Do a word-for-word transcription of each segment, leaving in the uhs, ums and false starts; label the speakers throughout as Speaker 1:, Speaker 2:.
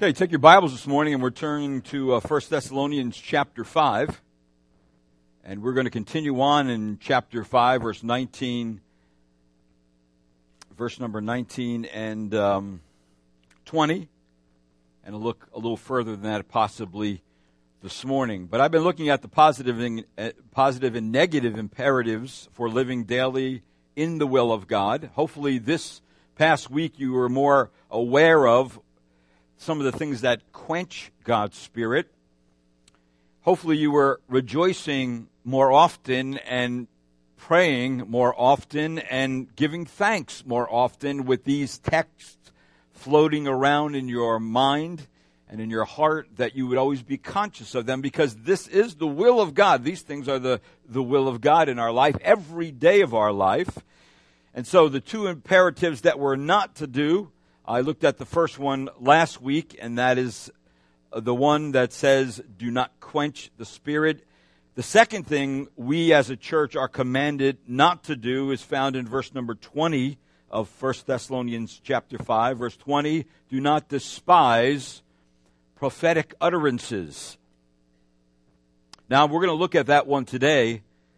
Speaker 1: Okay, take your Bibles this morning and we're turning to uh, First Thessalonians chapter five. And we're going to continue on in chapter five, verse nineteen, verse number nineteen and um, twenty. And look a little further than that possibly this morning. But I've been looking at the positive and, uh, positive and negative imperatives for living daily in the will of God. Hopefully this past week you were more aware of some of the things that quench God's Spirit. Hopefully you were rejoicing more often and praying more often and giving thanks more often with these texts floating around in your mind and in your heart, that you would always be conscious of them, because this is the will of God. These things are the, the will of God in our life, every day of our life. And so the two imperatives that we're not to do, I looked at the first one last week, and that is the one that says, do not quench the Spirit. The second thing we as a church are commanded not to do is found in verse number twenty of First Thessalonians chapter five. Verse twenty, do not despise prophetic utterances. Now, we're going to look at that one today.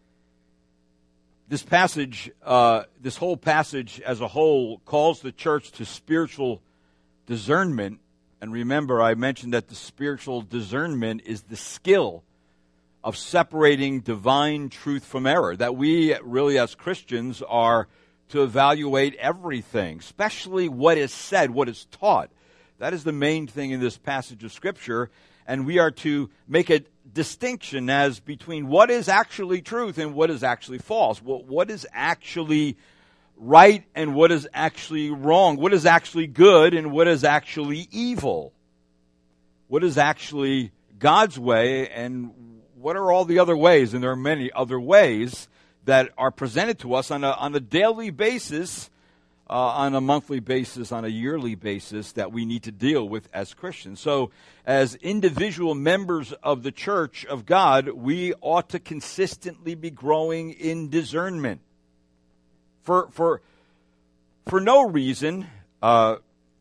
Speaker 1: This passage, uh, this whole passage as a whole calls the church to spiritual discernment. And remember, I mentioned that the spiritual discernment is the skill of separating divine truth from error. That we really as Christians are to evaluate everything, especially what is said, what is taught. That is the main thing in this passage of Scripture. And we are to make a distinction as between what is actually truth and what is actually false. What is actually right and what is actually wrong. What is actually good and what is actually evil. What is actually God's way and what are all the other ways. And there are many other ways that are presented to us on a, on a daily basis, Uh, on a monthly basis, on a yearly basis, that we need to deal with as Christians. So, as individual members of the church of God, we ought to consistently be growing in discernment. For for for no reason, uh,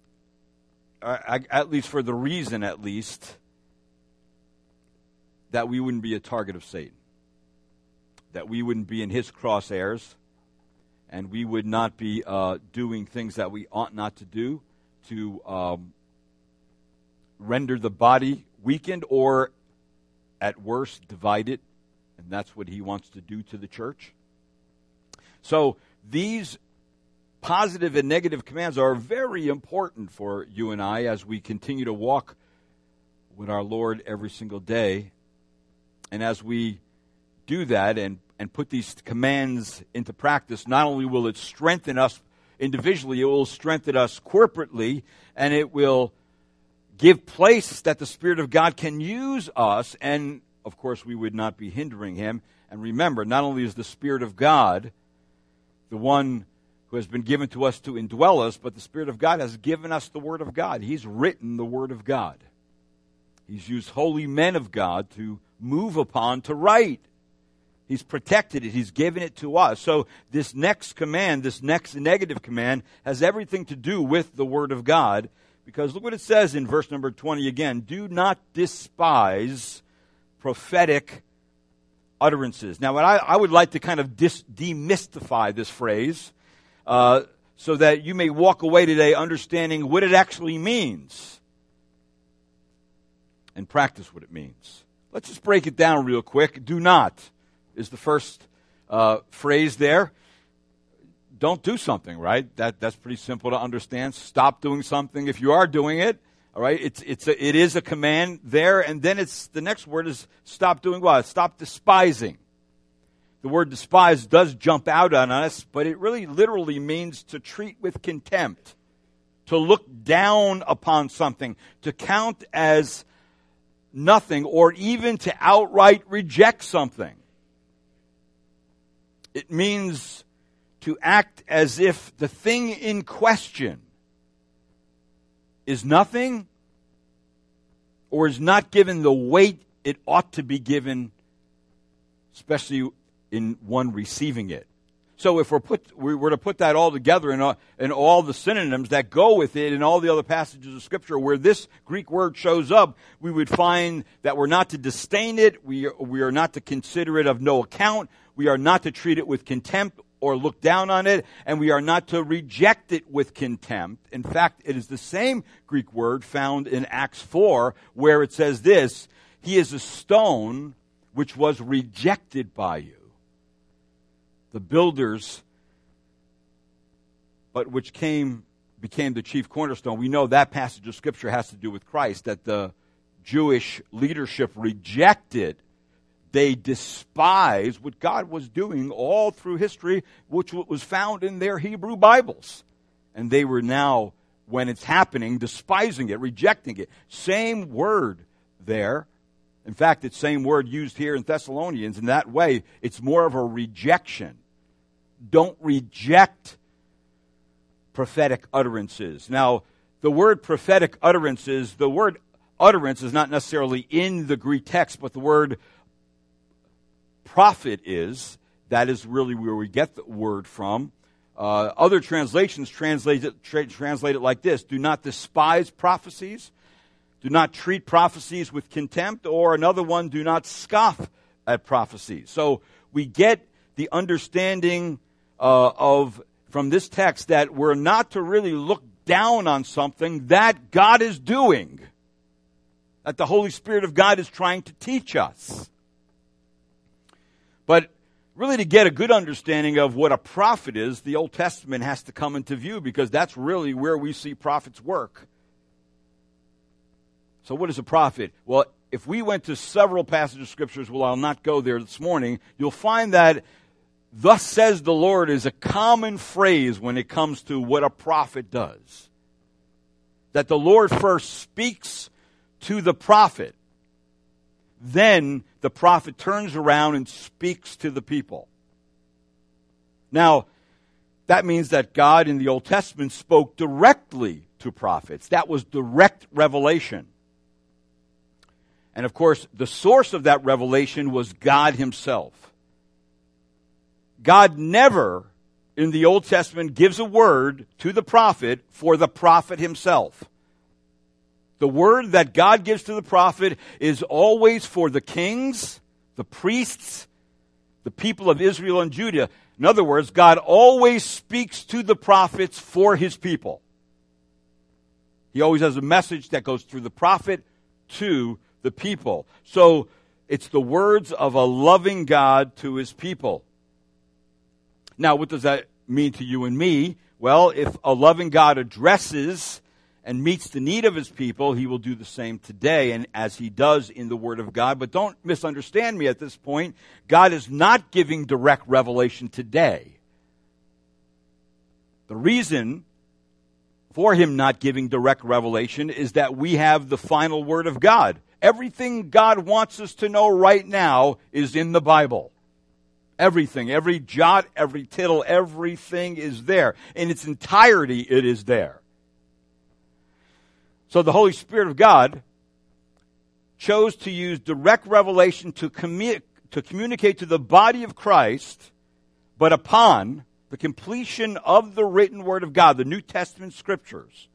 Speaker 1: at least for the reason, at least, that we wouldn't be a target of Satan, that we wouldn't be in his crosshairs, and we would not be uh, doing things that we ought not to do to um, render the body weakened or, at worst, divided. And that's what he wants to do to the church. So these positive and negative commands are very important for you and I as we continue to walk with our Lord every single day. And as we do that and and put these commands into practice, not only will it strengthen us individually, it will strengthen us corporately, and it will give place that the Spirit of God can use us, and of course we would not be hindering him. And remember, not only is the Spirit of God the one who has been given to us to indwell us, but the Spirit of God has given us the Word of God. He's written the Word of God. He's used holy men of God to move upon, to write. He's protected it. He's given it to us. So this next command, this next negative command, has everything to do with the Word of God. Because look what it says in verse number twenty again. Do not despise prophetic utterances. Now, what I, I would like to kind of dis, demystify this phrase uh, so that you may walk away today understanding what it actually means and practice what it means. Let's just break it down real quick. Do not is the first uh, phrase there. Don't do something, right? That that's pretty simple to understand. Stop doing something if you are doing it. All right, it's it's a, it is a command there, and then it's the next word is stop doing what? Stop despising. The word despise does jump out on us, but it really literally means to treat with contempt, to look down upon something, to count as nothing, or even to outright reject something. It means to act as if the thing in question is nothing or is not given the weight it ought to be given, especially in one receiving it. So if we're put, we were to put that all together and all, and all the synonyms that go with it in all the other passages of Scripture where this Greek word shows up, we would find that we're not to disdain it, we are, we are not to consider it of no account, we are not to treat it with contempt or look down on it, and we are not to reject it with contempt. In fact, it is the same Greek word found in Acts four where it says this, "He is a stone which was rejected by you, the builders, but which came became the chief cornerstone." We know that passage of Scripture has to do with Christ, that the Jewish leadership rejected, they despised what God was doing all through history, which was found in their Hebrew Bibles. And they were now, when it's happening, despising it, rejecting it. Same word there. In fact, it's the same word used here in Thessalonians. In that way, it's more of a rejection. Don't reject prophetic utterances. Now, the word prophetic utterances, the word utterance is not necessarily in the Greek text, but the word prophet is. That is really where we get the word from. Uh, other translations translate it, tra- translate it like this: do not despise prophecies. Do not treat prophecies with contempt. Or another one, do not scoff at prophecies. So we get the understanding uh, of from this text that we're not to really look down on something that God is doing, that the Holy Spirit of God is trying to teach us. But really, to get a good understanding of what a prophet is, the Old Testament has to come into view, because that's really where we see prophets work. So what is a prophet? Well, if we went to several passages of Scriptures, well, I'll not go there this morning, you'll find that "thus says the Lord" is a common phrase when it comes to what a prophet does. That the Lord first speaks to the prophet. Then the prophet turns around and speaks to the people. Now, that means that God in the Old Testament spoke directly to prophets. That was direct revelation. And of course, the source of that revelation was God Himself. God never, in the Old Testament, gives a word to the prophet for the prophet himself. The word that God gives to the prophet is always for the kings, the priests, the people of Israel and Judah. In other words, God always speaks to the prophets for His people. He always has a message that goes through the prophet to the people. So it's the words of a loving God to His people. Now, what does that mean to you and me? Well, if a loving God addresses and meets the need of His people, He will do the same today, and as He does in the Word of God. But don't misunderstand me at this point. God is not giving direct revelation today. The reason for Him not giving direct revelation is that we have the final Word of God. Everything God wants us to know right now is in the Bible. Everything, every jot, every tittle, everything is there. In its entirety, it is there. So the Holy Spirit of God chose to use direct revelation to, commu- to communicate to the body of Christ, but upon the completion of the written Word of God, the New Testament Scriptures.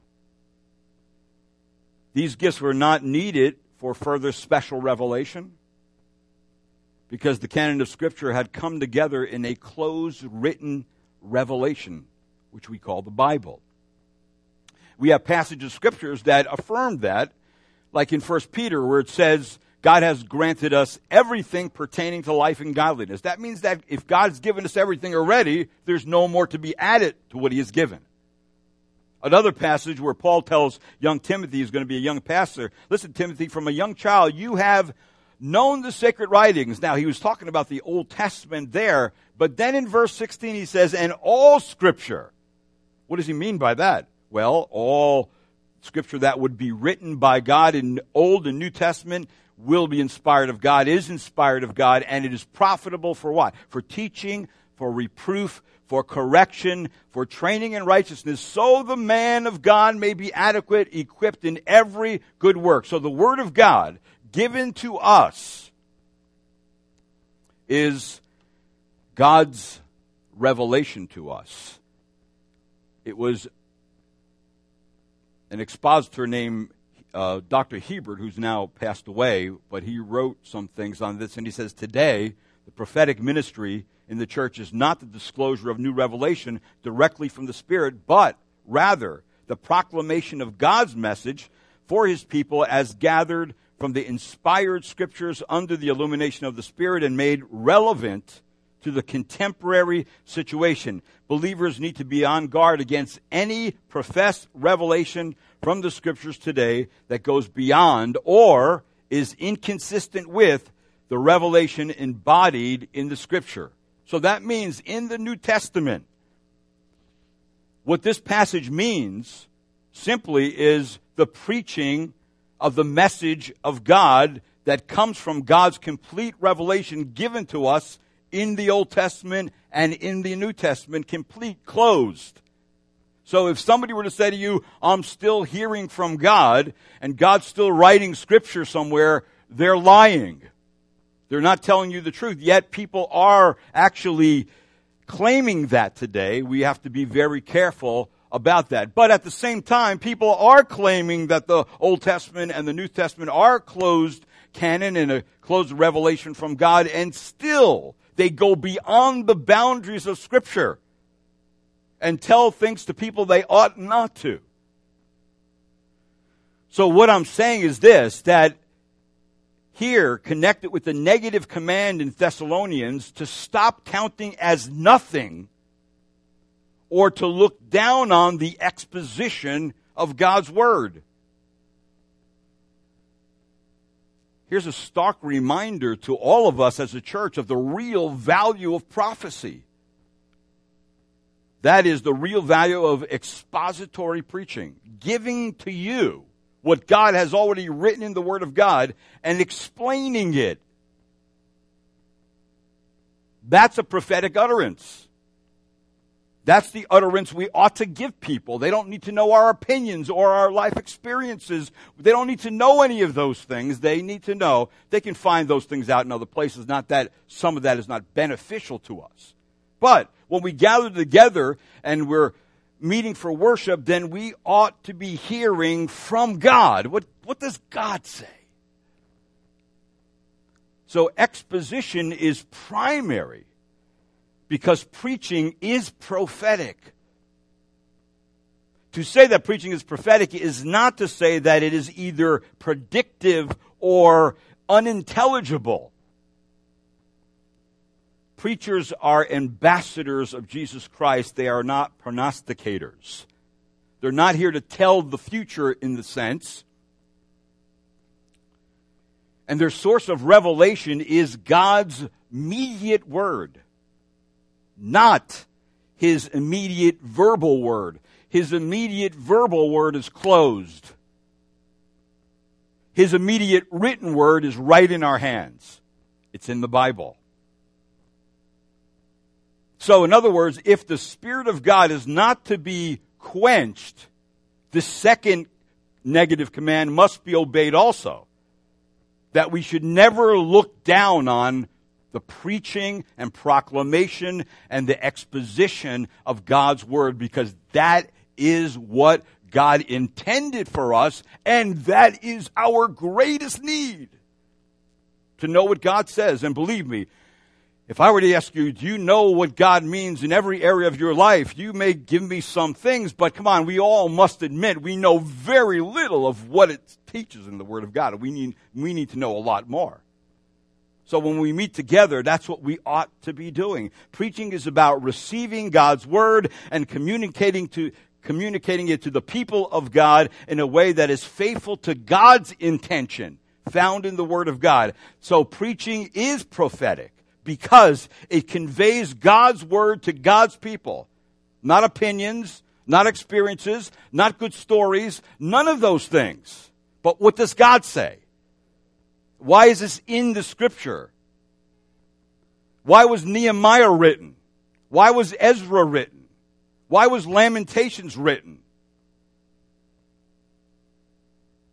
Speaker 1: These gifts were not needed for further special revelation, because the canon of Scripture had come together in a closed written revelation, which we call the Bible. We have passages of Scriptures that affirm that, like in First Peter, where it says, God has granted us everything pertaining to life and godliness. That means that if God's given us everything already, there's no more to be added to what He has given. Another passage where Paul tells young Timothy, who's going to be a young pastor, listen, Timothy, from a young child, you have known the sacred writings. Now, he was talking about the Old Testament there, but then in verse sixteen he says, and all Scripture. What does he mean by that? Well, all Scripture that would be written by God in Old and New Testament will be inspired of God, is inspired of God, and it is profitable for what? For teaching, for reproof, for correction, for training in righteousness, so the man of God may be adequate, equipped in every good work. So the Word of God given to us is God's revelation to us. It was an expositor named uh, Doctor Hebert, who's now passed away, but he wrote some things on this, and he says, today, the prophetic ministry in the church is not the disclosure of new revelation directly from the Spirit, but rather the proclamation of God's message for his people as gathered from the inspired scriptures under the illumination of the Spirit and made relevant to the contemporary situation. Believers need to be on guard against any professed revelation from the scriptures today that goes beyond or is inconsistent with the revelation embodied in the scripture. So that means in the New Testament, what this passage means simply is the preaching of the message of God that comes from God's complete revelation given to us in the Old Testament and in the New Testament, complete, closed. So if somebody were to say to you, I'm still hearing from God, and God's still writing scripture somewhere, they're lying. They're not telling you the truth. Yet people are actually claiming that today. We have to be very careful about that. But at the same time, people are claiming that the Old Testament and the New Testament are closed canon and a closed revelation from God, and still they go beyond the boundaries of Scripture and tell things to people they ought not to. So what I'm saying is this, that here, connected with the negative command in Thessalonians to stop counting as nothing or to look down on the exposition of God's Word. Here's a stark reminder to all of us as a church of the real value of prophecy. That is the real value of expository preaching, giving to you what God has already written in the Word of God and explaining it. That's a prophetic utterance. That's the utterance we ought to give people. They don't need to know our opinions or our life experiences. They don't need to know any of those things. They need to know. They can find those things out in other places. Not that some of that is not beneficial to us. But when we gather together and we're meeting for worship, then we ought to be hearing from God. What, what does God say? So exposition is primary because preaching is prophetic. To say that preaching is prophetic is not to say that it is either predictive or unintelligible. Preachers are ambassadors of Jesus Christ. They are not prognosticators. They're not here to tell the future in the sense. And their source of revelation is God's immediate word, not his immediate verbal word. His immediate verbal word is closed. His immediate written word is right in our hands. It's in the Bible. So, in other words, if the Spirit of God is not to be quenched, the second negative command must be obeyed also. That we should never look down on the preaching and proclamation and the exposition of God's Word, because that is what God intended for us, and that is our greatest need. To know what God says. And believe me, if I were to ask you, do you know what God means in every area of your life? You may give me some things, but come on, we all must admit we know very little of what it teaches in the Word of God. We need, we need to know a lot more. So when we meet together, that's what we ought to be doing. Preaching is about receiving God's Word and communicating to communicating it to the people of God in a way that is faithful to God's intention found in the Word of God. So preaching is prophetic, because it conveys God's Word to God's people. Not opinions, not experiences, not good stories, none of those things. But what does God say? Why is this in the Scripture? Why was Nehemiah written? Why was Ezra written? Why was Lamentations written?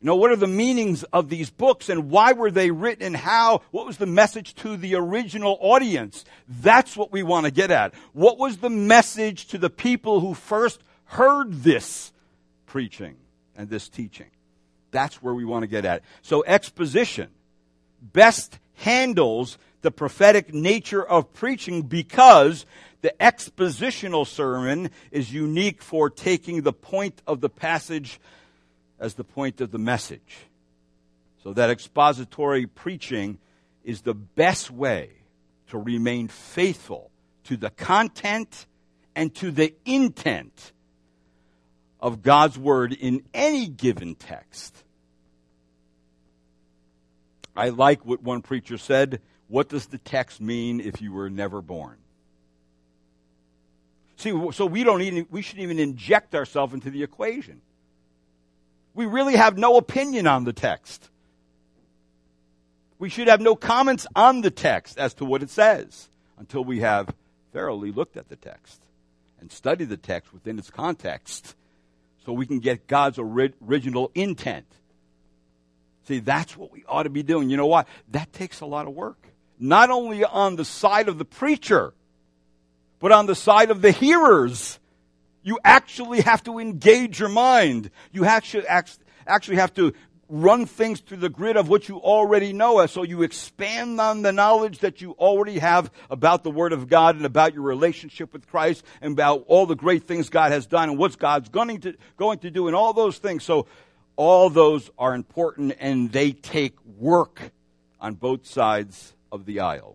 Speaker 1: You know, what are the meanings of these books and why were they written and how? What was the message to the original audience? That's what we want to get at. What was the message to the people who first heard this preaching and this teaching? That's where we want to get at. So exposition best handles the prophetic nature of preaching because the expositional sermon is unique for taking the point of the passage as the point of the message. So that expository preaching is the best way to remain faithful to the content and to the intent of God's word in any given text. I like what one preacher said, what does the text mean if you were never born? See, so we don't even, we shouldn't even inject ourselves into the equation. We really have no opinion on the text. We should have no comments on the text as to what it says until we have thoroughly looked at the text and studied the text within its context so we can get God's ori- original intent. See, that's what we ought to be doing. You know what? That takes a lot of work. Not only on the side of the preacher, but on the side of the hearers. You actually have to engage your mind. You actually actually have to run things through the grid of what you already know. So you expand on the knowledge that you already have about the Word of God and about your relationship with Christ and about all the great things God has done and what God's going to, going to do and all those things. So all those are important and they take work on both sides of the aisle.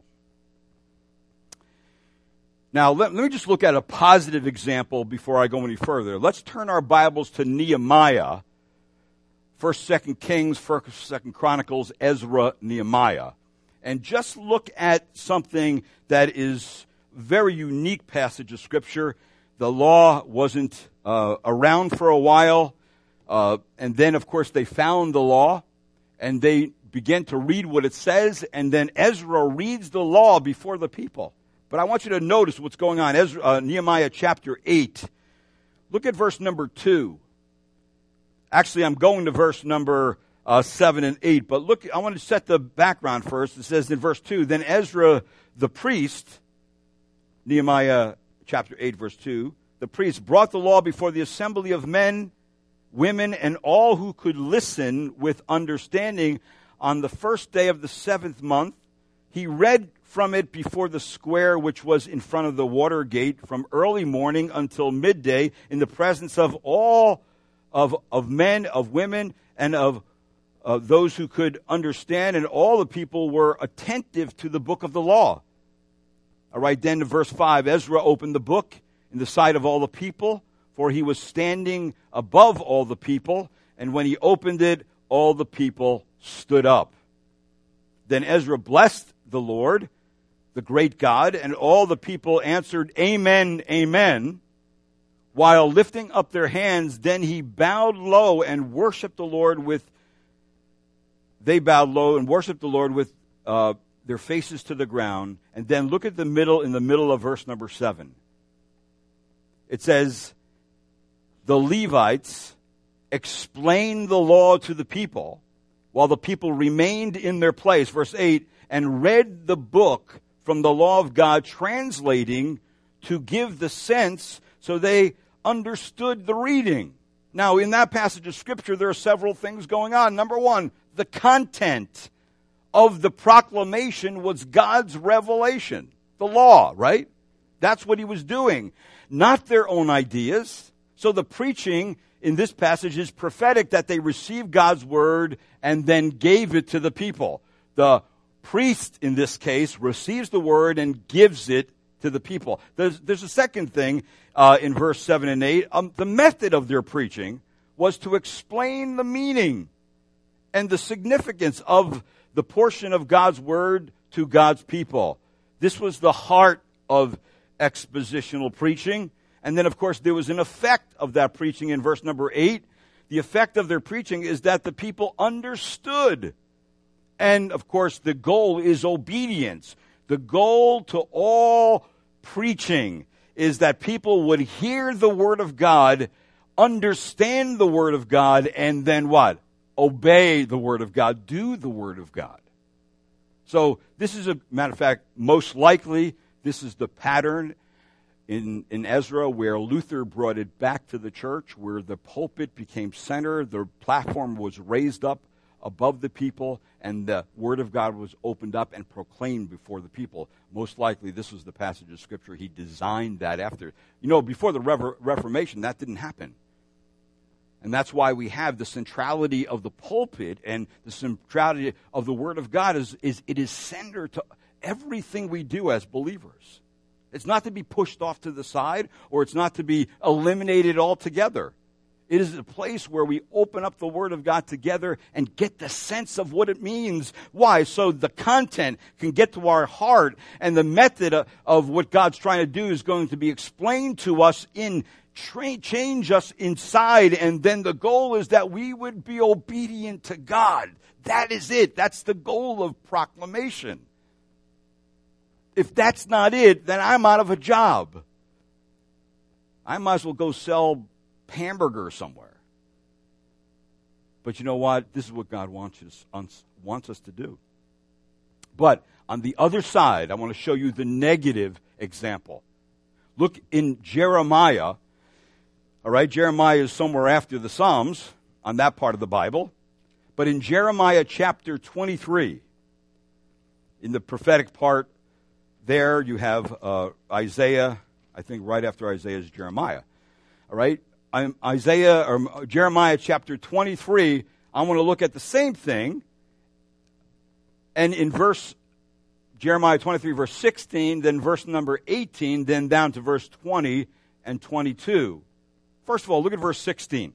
Speaker 1: Now, let, let me just look at a positive example before I go any further. Let's turn our Bibles to Nehemiah, First, Second Kings, First, Second Chronicles, Ezra, Nehemiah. And just look at something that is a very unique passage of Scripture. The law wasn't uh, around for a while. Uh, and then, of course, they found the law. And they began to read what it says. And then Ezra reads the law before the people. But I want you to notice what's going on. Ezra, uh, Nehemiah chapter eight. Look at verse number two. Actually, I'm going to verse number uh, seven and eight. But look, I want to set the background first. It says in verse two, then Ezra the priest, Nehemiah chapter eight, verse two, the priest brought the law before the assembly of men, women, and all who could listen with understanding on the first day of the seventh month. He read from it before the square which was in front of the water gate from early morning until midday in the presence of all of, of men, of women, and of uh, those who could understand. And all the people were attentive to the book of the law. All right, then to verse five, Ezra opened the book in the sight of all the people, for he was standing above all the people. And when he opened it, all the people stood up. Then Ezra blessed the Lord, the great God, and all the people answered, Amen, Amen. While lifting up their hands, then he bowed low and worshiped the Lord with, they bowed low and worshiped the Lord with uh, their faces to the ground. And then look at the middle, in the middle of verse number seven. It says, the Levites explained the law to the people, while the people remained in their place. Verse eight, and read the book from the law of God, translating to give the sense so they understood the reading. Now, in that passage of Scripture, there are several things going on. Number one, the content of the proclamation was God's revelation, the law, right? That's what he was doing, not their own ideas. So the preaching in this passage is prophetic, that they received God's word and then gave it to the people. The priest, in this case, receives the word and gives it to the people. There's, there's a second thing uh, in verse seven and eight. Um, the method of their preaching was to explain the meaning and the significance of the portion of God's word to God's people. This was the heart of expositional preaching. And then, of course, there was an effect of that preaching in verse number eight. The effect of their preaching is that the people understood. And, of course, the goal is obedience. The goal to all preaching is that people would hear the Word of God, understand the Word of God, and then what? obey the Word of God, do the Word of God. So this is a matter of fact, most likely this is the pattern in, in Ezra where Luther brought it back to the church, where the pulpit became center, the platform was raised up above the people, and the Word of God was opened up and proclaimed before the people. Most likely this was the passage of Scripture he designed that after. You know, before the Rever- Reformation, that didn't happen. And that's why we have the centrality of the pulpit and the centrality of the Word of God is, is it is center to everything we do as believers. It's not to be pushed off to the side, or it's not to be eliminated altogether. It is a place where we open up the Word of God together and get the sense of what it means. Why? So the content can get to our heart, and the method of, of what God's trying to do is going to be explained to us in Tra- change us inside, and then the goal is that we would be obedient to God. That is it. That's the goal of proclamation. If that's not it, then I'm out of a job. I might as well go sell hamburgers somewhere. But you know what? This is what God wants us, wants us to do. But on the other side, I want to show you the negative example. Look in Jeremiah. All right, Jeremiah is somewhere after the Psalms on that part of the Bible. But in Jeremiah chapter twenty-three, in the prophetic part, there you have uh, Isaiah. I think right after Isaiah is Jeremiah. All right, I'm, Isaiah or Jeremiah chapter twenty-three. I want to look at the same thing. And in verse Jeremiah twenty-three, verse sixteen, then verse number eighteen, then down to verse twenty and twenty-two. First of all, look at verse sixteen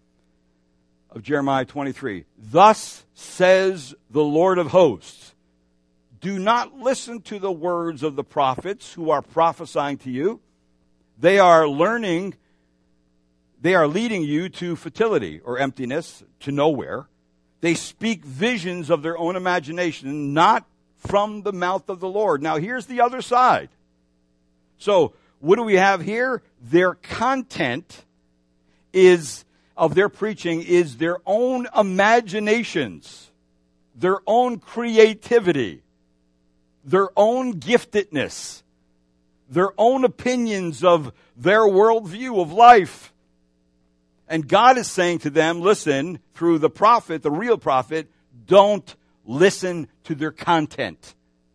Speaker 1: of Jeremiah twenty-three. Thus says the Lord of hosts, do not listen to the words of the prophets who are prophesying to you. They are learning, they are leading you to futility or emptiness, to nowhere. They speak visions of their own imagination, not from the mouth of the Lord. Now here's the other side. So what do we have here? Their content is of their preaching is their own imaginations, their own creativity, their own giftedness, their own opinions of their worldview of life. And God is saying to them, listen, through the prophet, the real prophet, don't listen to their content.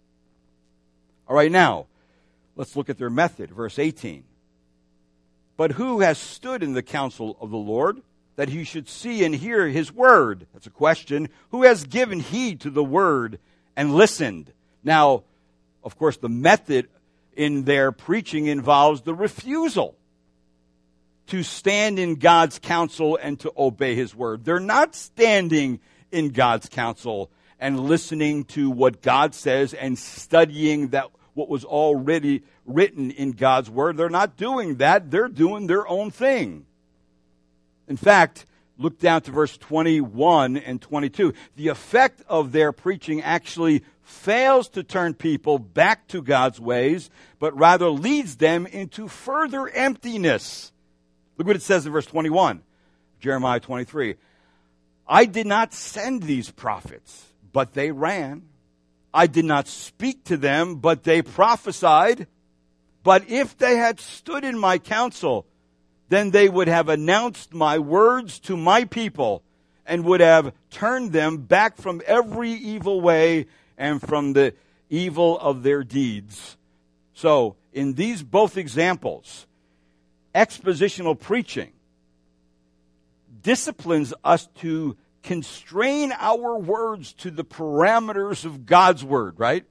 Speaker 1: All right, now, let's look at their method. Verse eighteen. But who has stood in the counsel of the Lord, that he should see and hear his word? That's a question. Who has given heed to the word and listened? Now, of course, the method in their preaching involves the refusal to stand in God's counsel and to obey his word. They're not standing in God's counsel and listening to what God says and studying that what was already written in God's word. They're not doing that. They're doing their own thing. In fact, look down to verse twenty-one and twenty-two. The effect of their preaching actually fails to turn people back to God's ways, but rather leads them into further emptiness. Look what it says in verse twenty-one, Jeremiah twenty-three. I did not send these prophets, but they ran. I did not speak to them, but they prophesied. But if they had stood in my counsel, then they would have announced my words to my people and would have turned them back from every evil way and from the evil of their deeds. So, in these both examples, expositional preaching disciplines us to constrain our words to the parameters of God's word, right?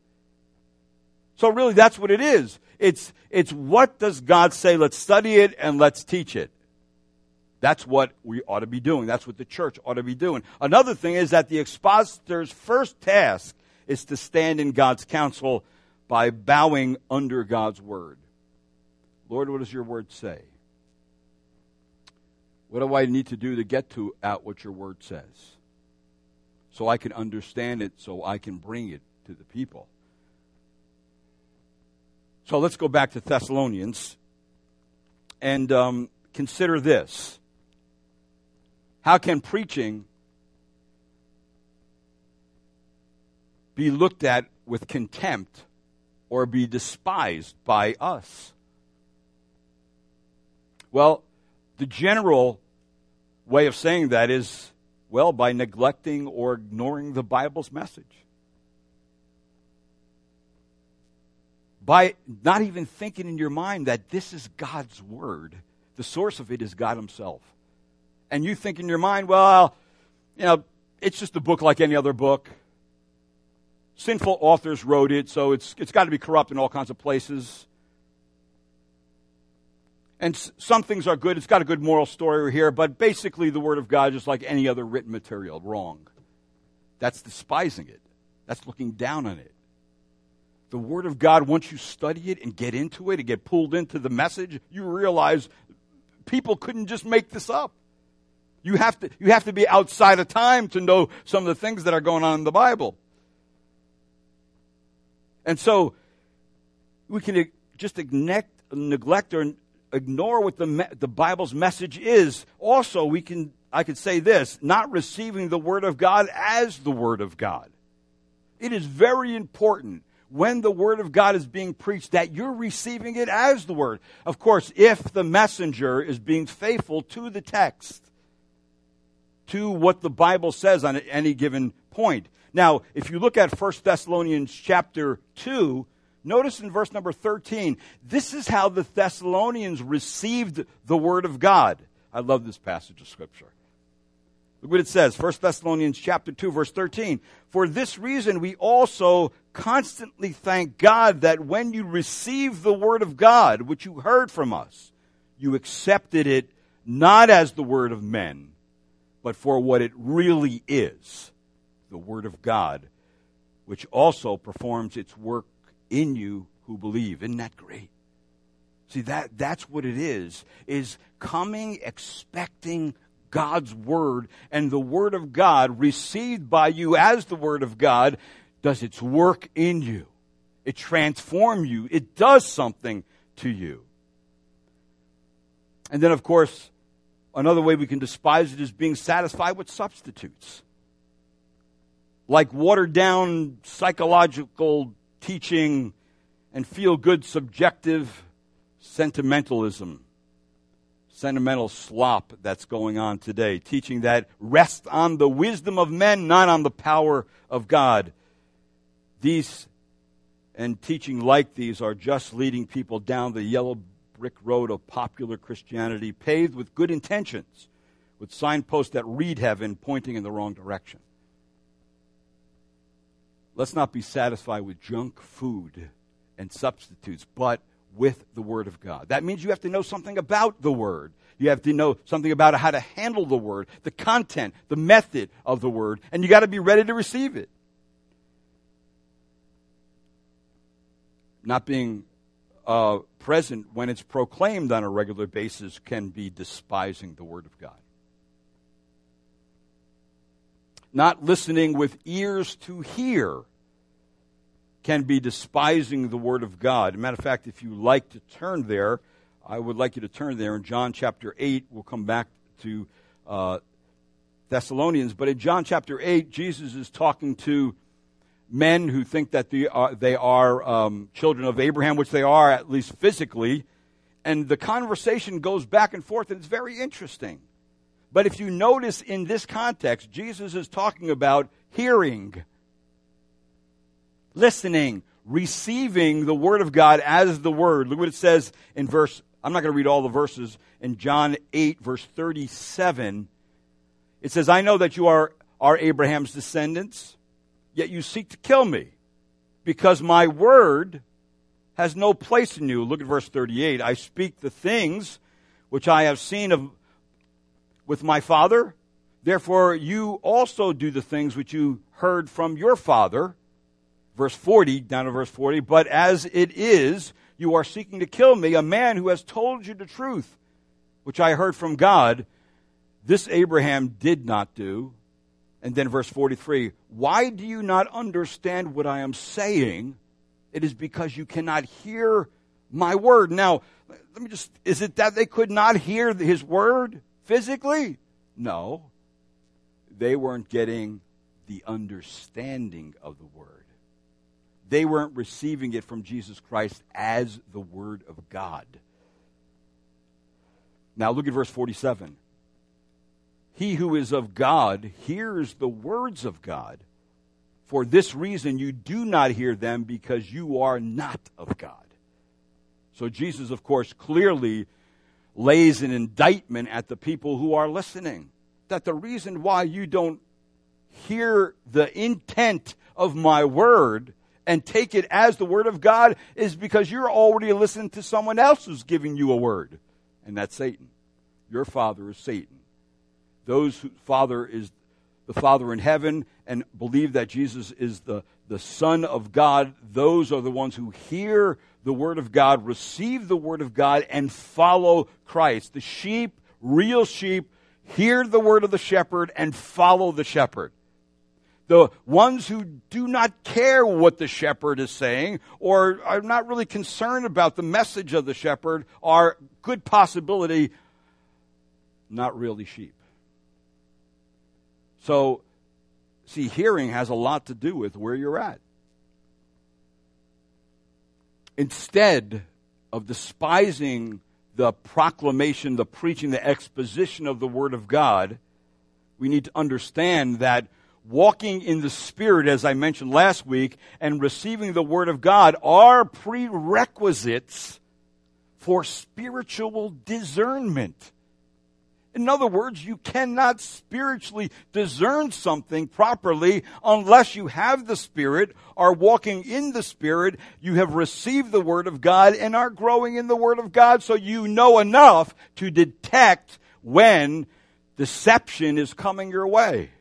Speaker 1: So really that's what it is. It's, it's what does God say? Let's study it and let's teach it. That's what we ought to be doing. That's what the church ought to be doing. Another thing is that the expositor's first task is to stand in God's counsel by bowing under God's word. Lord, what does your word say? What do I need to do to get to out what your word says? So I can understand it, so I can bring it to the people. So let's go back to Thessalonians and um, consider this. How can preaching be looked at with contempt or be despised by us? Well, the general way of saying that is, well, by neglecting or ignoring the Bible's message. By not even thinking in your mind that this is God's word. The source of it is God himself. And you think in your mind, well, you know, it's just a book like any other book. Sinful authors wrote it, so it's it's got to be corrupt in all kinds of places. And s- some things are good. It's got a good moral story here, but basically the Word of God is like any other written material. Wrong. That's despising it. That's looking down on it. The Word of God, once you study it and get into it and get pulled into the message, you realize people couldn't just make this up. You have to, you have to be outside of time to know some of the things that are going on in the Bible. And so we can just neglect, neglect or ignore what the the Bible's message is. Also, we can I could say this, not receiving the Word of God as the Word of God. It is very important when the Word of God is being preached that you're receiving it as the Word. Of course, if the messenger is being faithful to the text, to what the Bible says on any given point. Now, if you look at First Thessalonians chapter two, notice in verse number thirteen, this is how the Thessalonians received the Word of God. I love this passage of Scripture. Look what it says, First Thessalonians chapter two, verse thirteen. For this reason we also constantly thank God that when you received the Word of God, which you heard from us, you accepted it not as the word of men, but for what it really is, the Word of God, which also performs its work in you who believe. Isn't that great? See, that that's what it is, is coming expecting God's Word, and the Word of God received by you as the Word of God does its work in you. It transforms you. It does something to you. And then, of course, another way we can despise it is being satisfied with substitutes. Like watered-down psychological teaching and feel-good subjective sentimentalism. Sentimental slop that's going on today. Teaching that rests on the wisdom of men, not on the power of God. These and teaching like these are just leading people down the yellow brick road of popular Christianity, paved with good intentions, with signposts that read heaven pointing in the wrong direction. Let's not be satisfied with junk food and substitutes, but with the Word of God. That means you have to know something about the Word. You have to know something about how to handle the Word, the content, the method of the Word, and you got to be ready to receive it. Not being uh, present when it's proclaimed on a regular basis can be despising the Word of God. Not listening with ears to hear can be despising the Word of God. As a matter of fact, if you like to turn there, I would like you to turn there in John chapter eight. We'll come back to uh, Thessalonians. But in John chapter eight, Jesus is talking to men who think that they are, they are um, children of Abraham, which they are, at least physically. And the conversation goes back and forth, and it's very interesting. But if you notice in this context, Jesus is talking about hearing, listening, receiving the Word of God as the Word. Look what it says in verse, I'm not going to read all the verses, in John eight, verse thirty-seven. It says, I know that you are, are Abraham's descendants, yet you seek to kill me, because my word has no place in you. Look at verse thirty-eight. I speak the things which I have seen of with my father. Therefore, you also do the things which you heard from your father. Verse forty, down to verse forty. But as it is, you are seeking to kill me, a man who has told you the truth, which I heard from God. This Abraham did not do. And then verse forty-three, why do you not understand what I am saying? It is because you cannot hear my word. Now, let me just, is it that they could not hear his word physically? No. They weren't getting the understanding of the word. they weren't receiving it from Jesus Christ as the Word of God. Now look at verse forty-seven. He who is of God hears the words of God. For this reason you do not hear them, because you are not of God. So Jesus, of course, clearly lays an indictment at the people who are listening. That the reason why you don't hear the intent of my word and take it as the word of God is because you're already listening to someone else who's giving you a word. And that's Satan. Your father is Satan. Those whose father is the Father in heaven and believe that Jesus is the, the Son of God, those are the ones who hear the word of God, receive the word of God, and follow Christ. The sheep, real sheep, hear the word of the shepherd and follow the shepherd. The ones who do not care what the shepherd is saying or are not really concerned about the message of the shepherd are, good possibility, not really sheep. So, see, hearing has a lot to do with where you're at. Instead of despising the proclamation, the preaching, the exposition of the Word of God, we need to understand that walking in the Spirit, as I mentioned last week, and receiving the Word of God are prerequisites for spiritual discernment. In other words, you cannot spiritually discern something properly unless you have the Spirit, are walking in the Spirit, you have received the Word of God, and are growing in the Word of God, so you know enough to detect when deception is coming your way.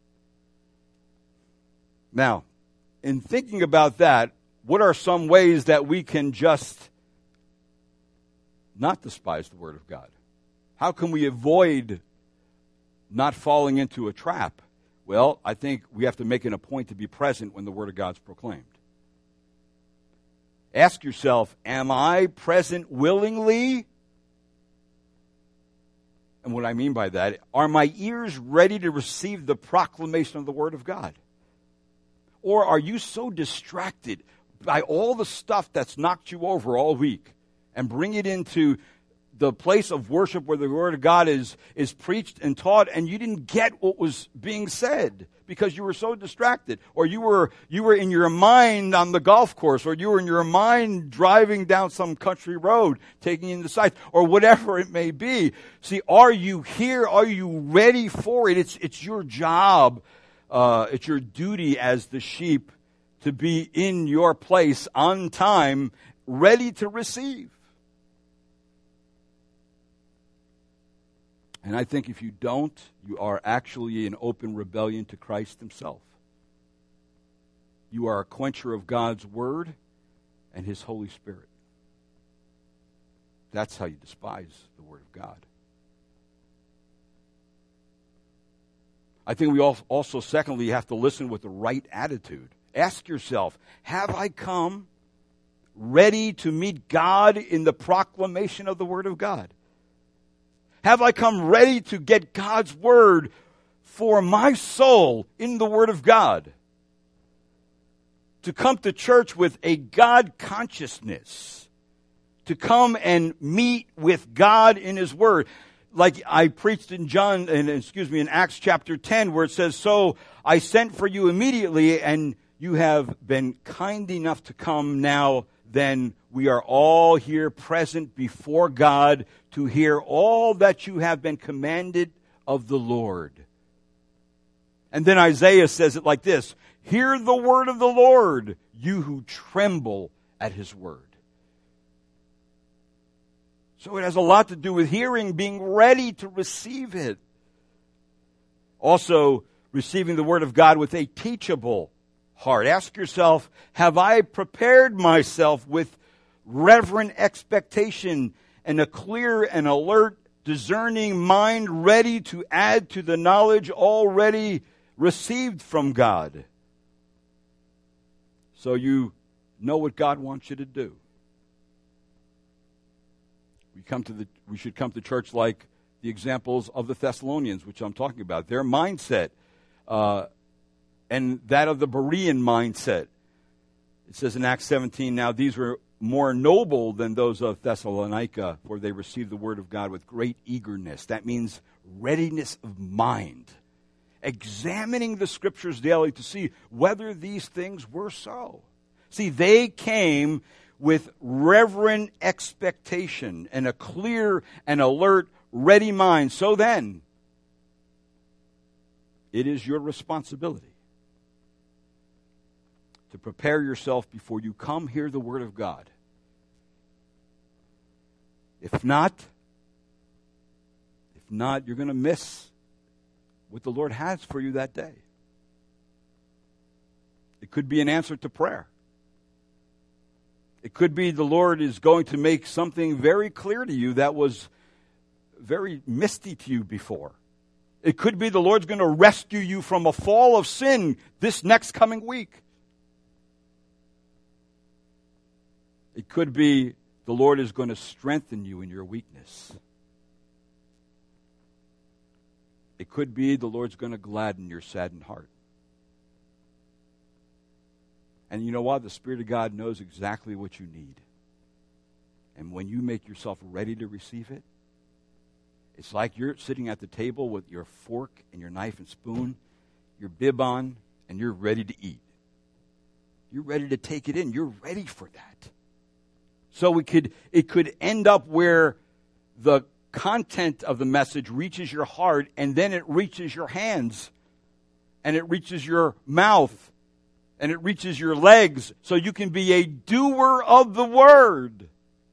Speaker 1: Now, in thinking about that, what are some ways that we can just not despise the Word of God? How can we avoid not falling into a trap? Well, I think we have to make it a point to be present when the Word of God's proclaimed. Ask yourself, am I present willingly? And what I mean by that, are my ears ready to receive the proclamation of the Word of God? Or are you so distracted by all the stuff that's knocked you over all week and bring it into the place of worship where the Word of God is, is preached and taught, and you didn't get what was being said because you were so distracted, or you were you were in your mind on the golf course, or you were in your mind driving down some country road, taking in the sights, or whatever it may be. See, are you here? Are you ready for it? It's it's your job, uh, it's your duty as the sheep to be in your place on time, ready to receive. And I think if you don't, you are actually in open rebellion to Christ himself. You are a quencher of God's Word and His Holy Spirit. That's how you despise the Word of God. I think we also, secondly, have to listen with the right attitude. Ask yourself, have I come ready to meet God in the proclamation of the Word of God? Have I come ready to get God's Word for my soul in the Word of God? To come to church with a God consciousness. To come and meet with God in His Word. Like I preached in John, and excuse me, in Acts chapter ten, where it says, "So I sent for you immediately, and you have been kind enough to come now. Then we are all here present before God to hear all that you have been commanded of the Lord." And then Isaiah says it like this, "Hear the word of the Lord, you who tremble at His word." So it has a lot to do with hearing, being ready to receive it. Also, receiving the Word of God with a teachable heart. Ask yourself, have I prepared myself with reverent expectation and a clear and alert, discerning mind ready to add to the knowledge already received from God? So you know what God wants you to do. We come to the, we should come to church like the examples of the Thessalonians, which I'm talking about. Their mindset, uh, and that of the Berean mindset. It says in Acts seventeen, now these were more noble than those of Thessalonica, for they received the word of God with great eagerness. That means readiness of mind. Examining the scriptures daily to see whether these things were so. See, they came with reverent expectation and a clear and alert, ready mind. So then, it is your responsibility to prepare yourself before you come hear the word of God. If not, if not, you're going to miss what the Lord has for you that day. It could be an answer to prayer. It could be the Lord is going to make something very clear to you that was very misty to you before. It could be the Lord's going to rescue you from a fall of sin this next coming week. It could be the Lord is going to strengthen you in your weakness. It could be the Lord's going to gladden your saddened heart. And you know what? The Spirit of God knows exactly what you need. And when you make yourself ready to receive it, it's like you're sitting at the table with your fork and your knife and spoon, your bib on, and you're ready to eat. You're ready to take it in. You're ready for that. So we could it could end up where the content of the message reaches your heart, and then it reaches your hands, and it reaches your mouth, and it reaches your legs, so you can be a doer of the word.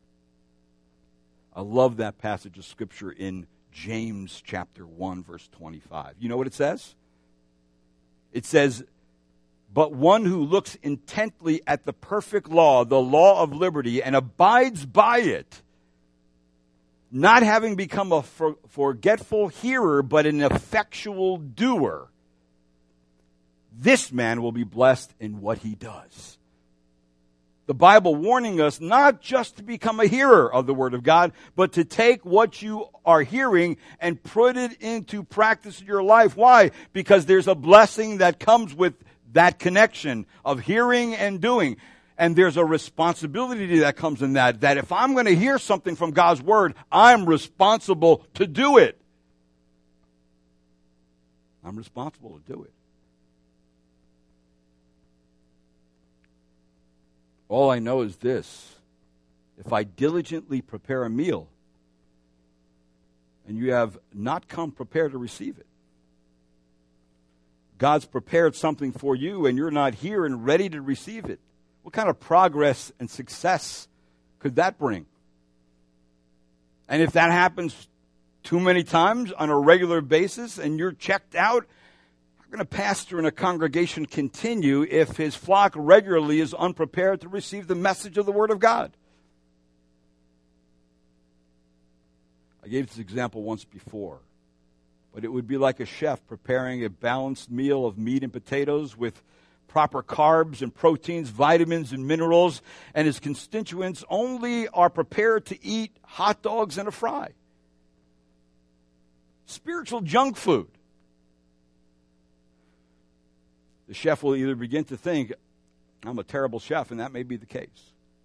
Speaker 1: I love that passage of Scripture in James chapter one, verse twenty-five. You know what it says? It says, but one who looks intently at the perfect law, the law of liberty, and abides by it, not having become a for- forgetful hearer, but an effectual doer, this man will be blessed in what he does. The Bible warning us not just to become a hearer of the Word of God, but to take what you are hearing and put it into practice in your life. Why? Because there's a blessing that comes with that connection of hearing and doing. And there's a responsibility that comes in that, that if I'm going to hear something from God's Word, I'm responsible to do it. I'm responsible to do it. All I know is this: if I diligently prepare a meal and you have not come prepared to receive it, God's prepared something for you and you're not here and ready to receive it, what kind of progress and success could that bring? And if that happens too many times on a regular basis and you're checked out, how can a pastor in a congregation continue if his flock regularly is unprepared to receive the message of the Word of God? I gave this example once before, but it would be like a chef preparing a balanced meal of meat and potatoes with proper carbs and proteins, vitamins and minerals, and his constituents only are prepared to eat hot dogs and a fry. Spiritual junk food. The chef will either begin to think, I'm a terrible chef, and that may be the case.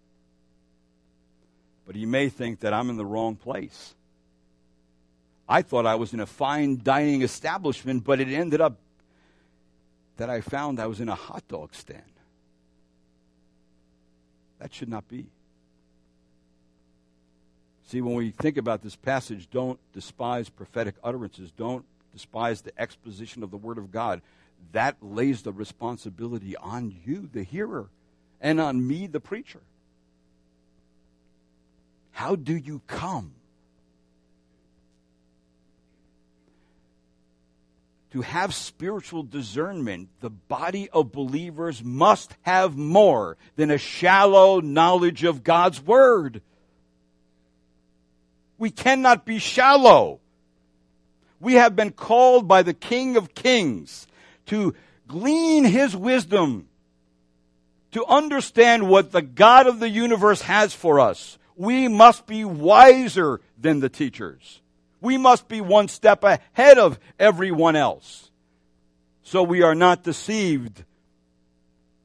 Speaker 1: But he may think that I'm in the wrong place. I thought I was in a fine dining establishment, but it ended up that I found I was in a hot dog stand. That should not be. See, when we think about this passage, don't despise prophetic utterances. Don't despise the exposition of the Word of God. That lays the responsibility on you, the hearer, and on me, the preacher. How do you come? To have spiritual discernment, the body of believers must have more than a shallow knowledge of God's Word. We cannot be shallow. We have been called by the King of Kings to glean His wisdom, to understand what the God of the universe has for us. We must be wiser than the teachers. We must be one step ahead of everyone else, so we are not deceived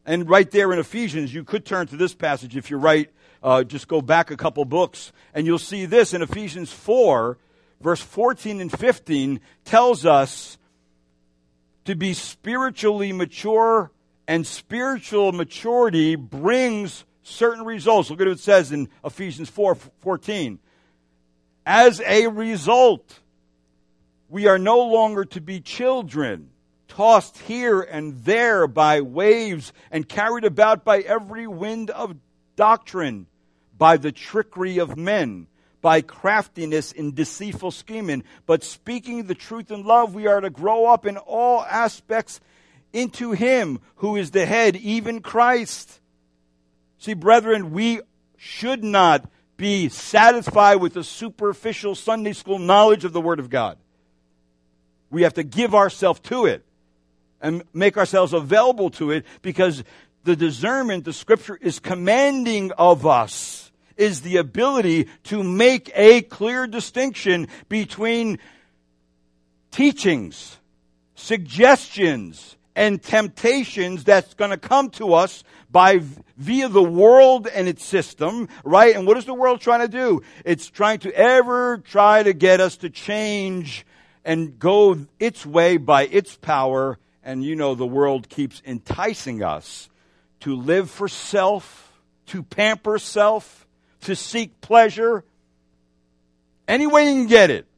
Speaker 1: And right there in Ephesians, you could turn to this passage if you're right. Uh, just go back a couple books, and you'll see this in Ephesians four, verse fourteen and fifteen, tells us to be spiritually mature, and spiritual maturity brings certain results. Look at what it says in Ephesians four fourteen. As a result, we are no longer to be children, tossed here and there by waves and carried about by every wind of doctrine, by the trickery of men, by craftiness in deceitful scheming. But speaking the truth in love, we are to grow up in all aspects into Him who is the head, even Christ. See, brethren, we should not be satisfied with a superficial Sunday school knowledge of the Word of God. We have to give ourselves to it and make ourselves available to it, because the discernment the Scripture is commanding of us is the ability to make a clear distinction between teachings, suggestions, and temptations that's going to come to us by via the world and its system, right? And what is the world trying to do? It's trying to ever try to get us to change and go its way by its power. And you know, the world keeps enticing us to live for self, to pamper self, to seek pleasure, any way you can get it.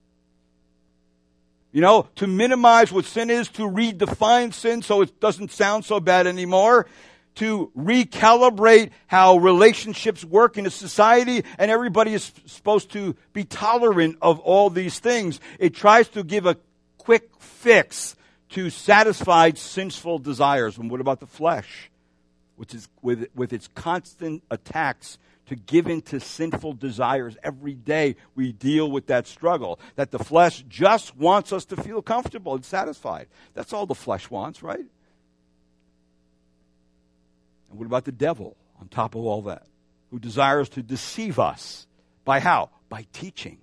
Speaker 1: You know, to minimize what sin is, to redefine sin so it doesn't sound so bad anymore, to recalibrate how relationships work in a society, and everybody is supposed to be tolerant of all these things. It tries to give a quick fix to satisfied sinful desires. And what about the flesh? Which is with, with its constant attacks to give in to sinful desires. Every day we deal with that struggle, that the flesh just wants us to feel comfortable and satisfied. That's all the flesh wants, right? And what about the devil on top of all that, who desires to deceive us? By how? By teaching,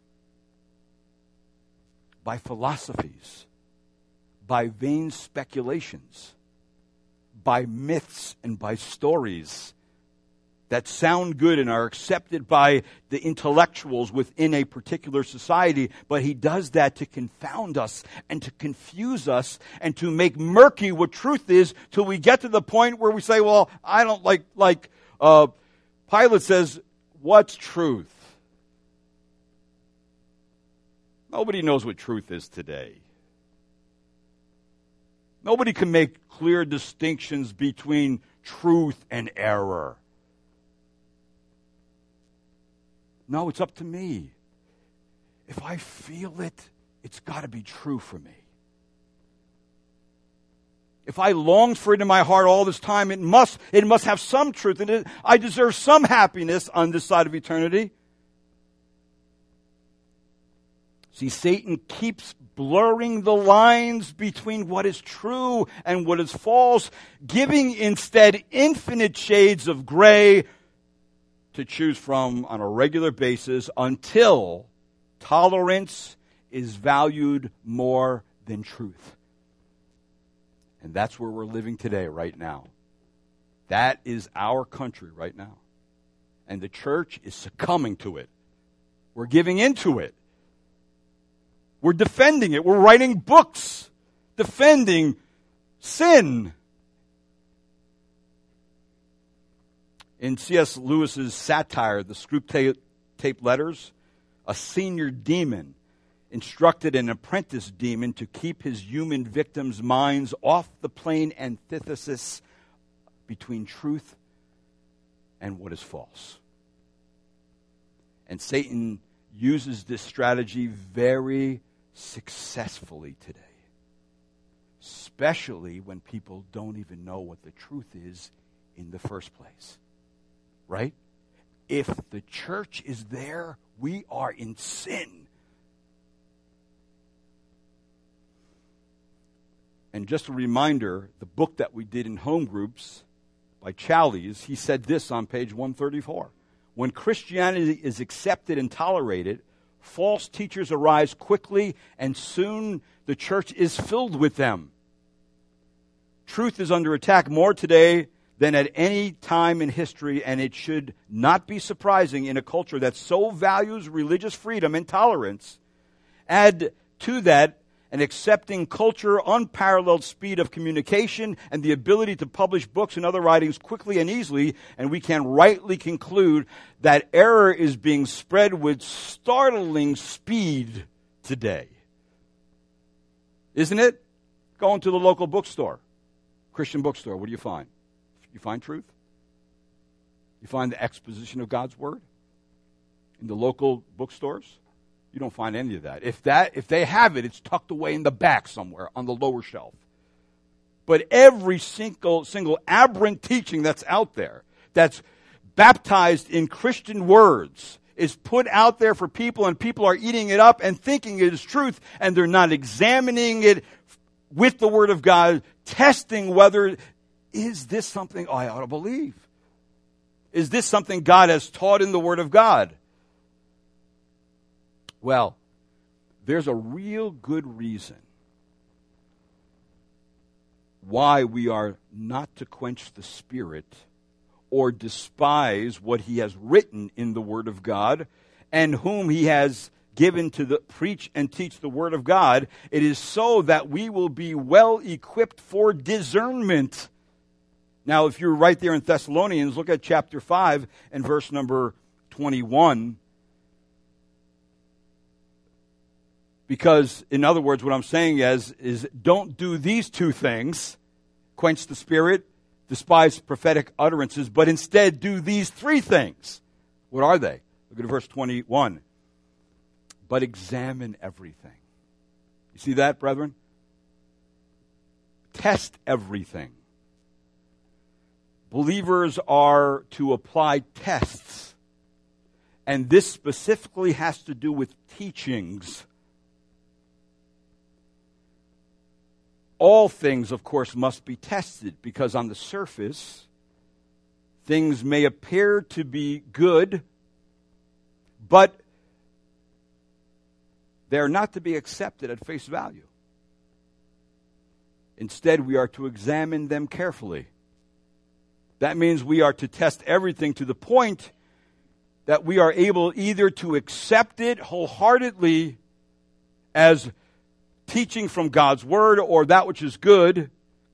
Speaker 1: by philosophies, by vain speculations, by myths and by stories that sound good and are accepted by the intellectuals within a particular society. But he does that to confound us and to confuse us and to make murky what truth is, till we get to the point where we say, well, I don't like, like uh, Pilate says, what's truth? Nobody knows what truth is today. Nobody can make clear distinctions between truth and error. No, it's up to me. If I feel it, it's got to be true for me. If I longed for it in my heart all this time, it must, it must have some truth in it. I deserve some happiness on this side of eternity. See, Satan keeps blurring the lines between what is true and what is false, giving instead infinite shades of gray to choose from on a regular basis, until tolerance is valued more than truth. And that's where we're living today, right now. That is our country right now. And the church is succumbing to it. We're giving into it. We're defending it. We're writing books defending sin. In C S Lewis's satire, The Screwtape Letters, a senior demon instructed an apprentice demon to keep his human victims' minds off the plain antithesis between truth and what is false. And Satan uses this strategy very successfully today, especially when people don't even know what the truth is in the first place. Right? If the church is there, we are in sin. And just a reminder, the book that we did in home groups by Challies, he said this on page one thirty-four. When Christianity is accepted and tolerated, false teachers arise quickly, and soon the church is filled with them. Truth is under attack more today than at any time in history, and it should not be surprising in a culture that so values religious freedom and tolerance. Add to that an accepting culture, unparalleled speed of communication, and the ability to publish books and other writings quickly and easily, and we can rightly conclude that error is being spread with startling speed today. Isn't it? Go into the local bookstore, Christian bookstore. What do you find? You find truth? You find the exposition of God's Word? In the local bookstores? You don't find any of that. If that, if they have it, it's tucked away in the back somewhere on the lower shelf. But every single, single aberrant teaching that's out there, that's baptized in Christian words, is put out there for people, and people are eating it up and thinking it is truth, and they're not examining it with the Word of God, testing whether, is this something I ought to believe? Is this something God has taught in the Word of God? Well, there's a real good reason why we are not to quench the Spirit or despise what He has written in the Word of God, and whom He has given to the, preach and teach the Word of God. It is so that we will be well equipped for discernment. Now, if you're right there in Thessalonians, look at chapter five and verse number twenty-one. Because, in other words, what I'm saying is, is don't do these two things, quench the Spirit, despise prophetic utterances, but instead do these three things. What are they? Look at verse twenty-one. But examine everything. You see that, brethren? Test everything. Believers are to apply tests. And this specifically has to do with teachings. All things, of course, must be tested, because on the surface, things may appear to be good, but they're not to be accepted at face value. Instead, we are to examine them carefully. That means we are to test everything to the point that we are able either to accept it wholeheartedly as teaching from God's Word, or that which is good,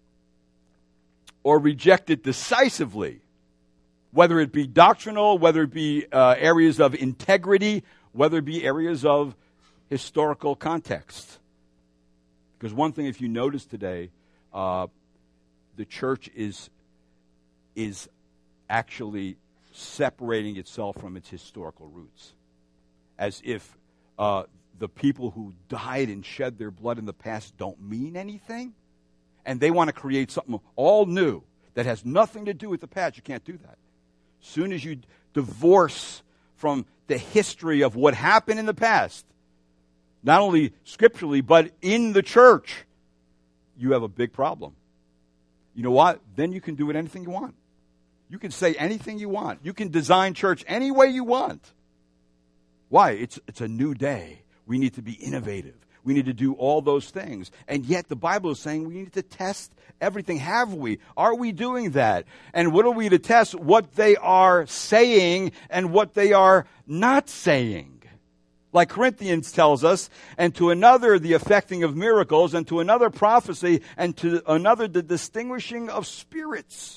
Speaker 1: or reject it decisively, whether it be doctrinal, whether it be uh, areas of integrity, whether it be areas of historical context. Because one thing, if you notice today, uh, the church is is actually separating itself from its historical roots, as if uh, the people who died and shed their blood in the past don't mean anything, and they want to create something all new that has nothing to do with the past. You can't do that. As soon as you divorce from the history of what happened in the past, not only scripturally, but in the church, you have a big problem. You know what? Then you can do it anything you want. You can say anything you want. You can design church any way you want. Why? It's, it's a new day. We need to be innovative. We need to do all those things. And yet the Bible is saying we need to test everything. Have we? Are we doing that? And what are we to test? What they are saying and what they are not saying. Like Corinthians tells us, and to another the effecting of miracles, and to another prophecy, and to another the distinguishing of spirits.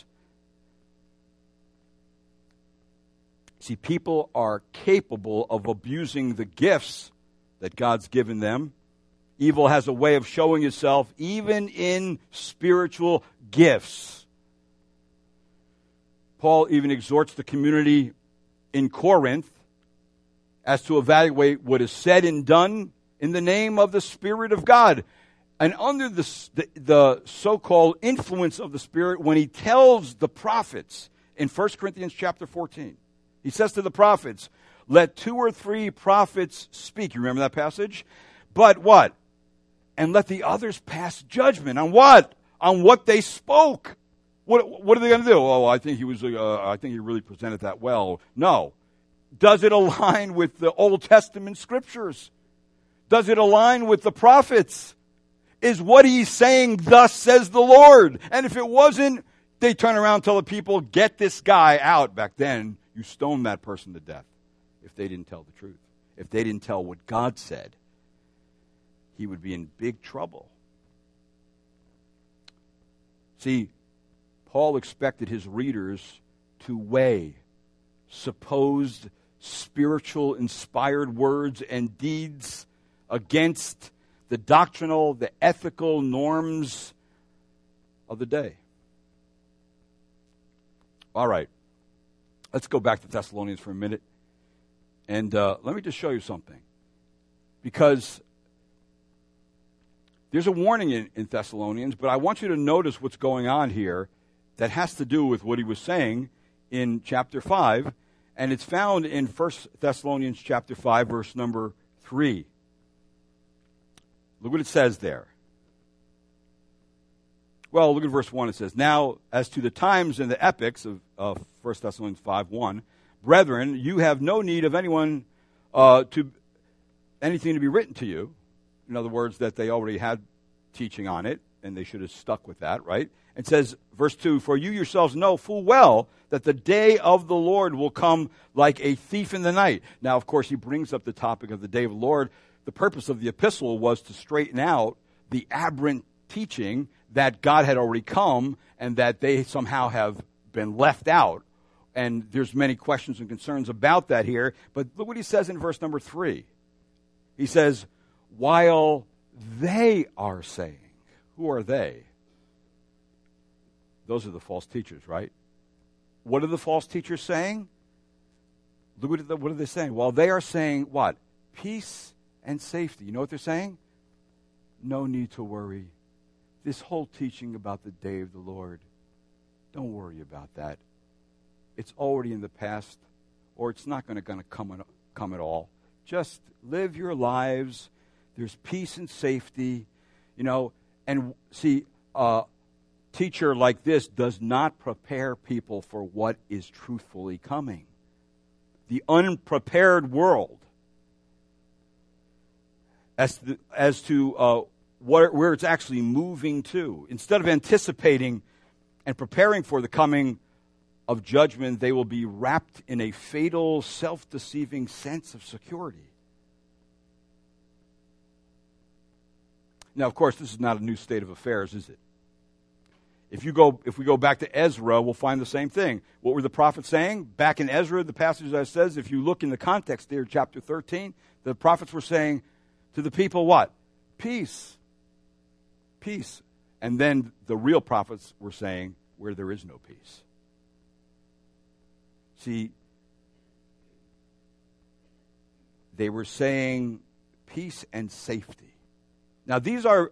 Speaker 1: See, people are capable of abusing the gifts that God's given them. Evil has a way of showing itself even in spiritual gifts. Paul even exhorts the community in Corinth as to evaluate what is said and done in the name of the Spirit of God. And under the, the, the so-called influence of the Spirit, when he tells the prophets in First Corinthians chapter fourteen, he says to the prophets, let two or three prophets speak. You remember that passage? But what? And let the others pass judgment. On what? On what they spoke. What, what are they going to do? Oh, I think he was. Uh, I think he really presented that well. No. Does it align with the Old Testament scriptures? Does it align with the prophets? is what he's saying, thus says the Lord. And if it wasn't, they turn around and tell the people, get this guy out. Back then, you stoned that person to death if they didn't tell the truth. If they didn't tell what God said, he would be in big trouble. See, Paul expected his readers to weigh supposed spiritual inspired words and deeds against the doctrinal, the ethical norms of the day. All right, let's go back to Thessalonians for a minute. And uh, let me just show you something. Because there's a warning in, in Thessalonians, but I want you to notice what's going on here that has to do with what he was saying in chapter five. And it's found in First Thessalonians chapter five, verse number three. Look what it says there. Well, look at verse one. It says, now, as to the times and the epochs of, of First Thessalonians five one, brethren, you have no need of anyone uh, to anything to be written to you. In other words, that they already had teaching on it, and they should have stuck with that, right? It says, verse two, for you yourselves know full well that the day of the Lord will come like a thief in the night. Now, of course, he brings up the topic of the day of the Lord. The purpose of the epistle was to straighten out the aberrant teaching that God had already come and that they somehow have been left out. And there's many questions and concerns about that here. But look what he says in verse number three. He says, while they are saying. Who are they? Those are the false teachers, right? What are the false teachers saying? Look at the, what are they saying? Well, they are saying what? Peace and safety. You know what they're saying? No need to worry. This whole teaching about the day of the Lord, don't worry about that. It's already in the past, or it's not going to come, come at all. Just live your lives. There's peace and safety, you know. And see, a teacher like this does not prepare people for what is truthfully coming. The unprepared world as to, as to uh, where, where it's actually moving to. Instead of anticipating and preparing for the coming of judgment, they will be wrapped in a fatal, self-deceiving sense of security. Now, of course, this is not a new state of affairs, is it? If you go, if we go back to Ezra, we'll find the same thing. What were the prophets saying? Back in Ezra, the passage that says, if you look in the context there, chapter thirteen, the prophets were saying to the people what? Peace. Peace. And then the real prophets were saying, where there is no peace. See, they were saying peace and safety. Now, these are,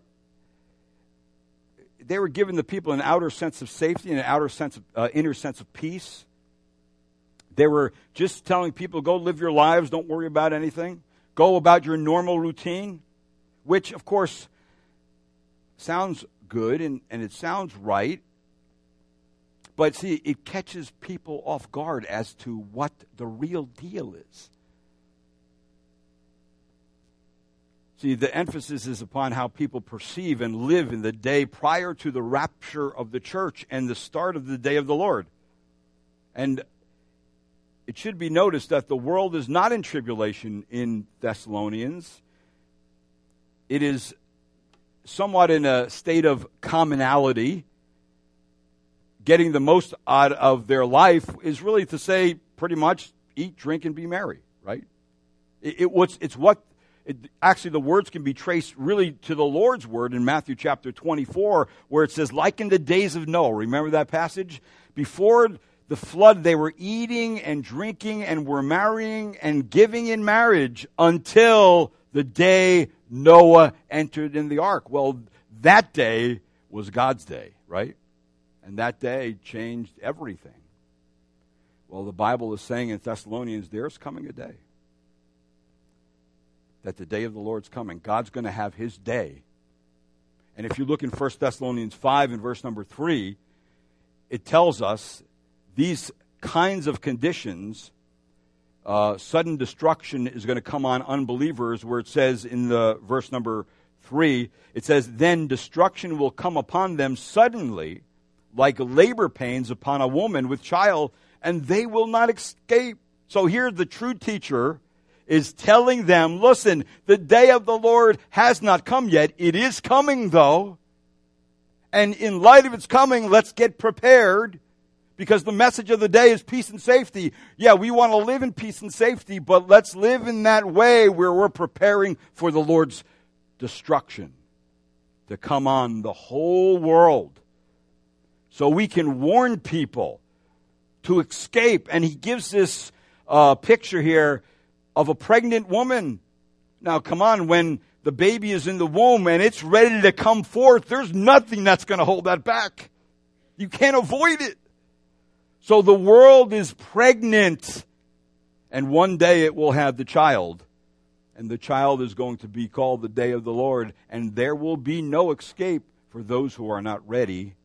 Speaker 1: they were giving the people an outer sense of safety and an outer sense of, uh, inner sense of peace. They were just telling people, go live your lives, don't worry about anything. Go about your normal routine, which, of course, sounds good and, and it sounds right. But see, it catches people off guard as to what the real deal is. See, the emphasis is upon how people perceive and live in the day prior to the rapture of the church and the start of the day of the Lord. And it should be noticed that the world is not in tribulation in Thessalonians. It is somewhat in a state of commonality. Getting the most out of their life is really to say pretty much eat, drink, and be merry, right? It, it, what's, it's what, it, actually the words can be traced really to the Lord's word in Matthew chapter twenty-four, where it says, like in the days of Noah. Remember that passage? Before the flood, they were eating and drinking and were marrying and giving in marriage until the day Noah entered in the ark. Well, that day was God's day, right? And that day changed everything. Well, the Bible is saying in Thessalonians, there's coming a day. That the day of the Lord's coming. God's going to have his day. And if you look in First Thessalonians five and verse number three, it tells us these kinds of conditions, uh, sudden destruction is going to come on unbelievers, where it says in the verse number three, it says, then destruction will come upon them suddenly, like labor pains upon a woman with child, and they will not escape. So here the true teacher is telling them, listen, the day of the Lord has not come yet. It is coming, though. And in light of its coming, let's get prepared, because the message of the day is peace and safety. Yeah, we want to live in peace and safety, but let's live in that way where we're preparing for the Lord's destruction to come on the whole world, so we can warn people to escape. And he gives this uh, picture here of a pregnant woman. Now, come on, when the baby is in the womb and it's ready to come forth, there's nothing that's going to hold that back. You can't avoid it. So the world is pregnant, and one day it will have the child, and the child is going to be called the day of the Lord, and there will be no escape for those who are not ready.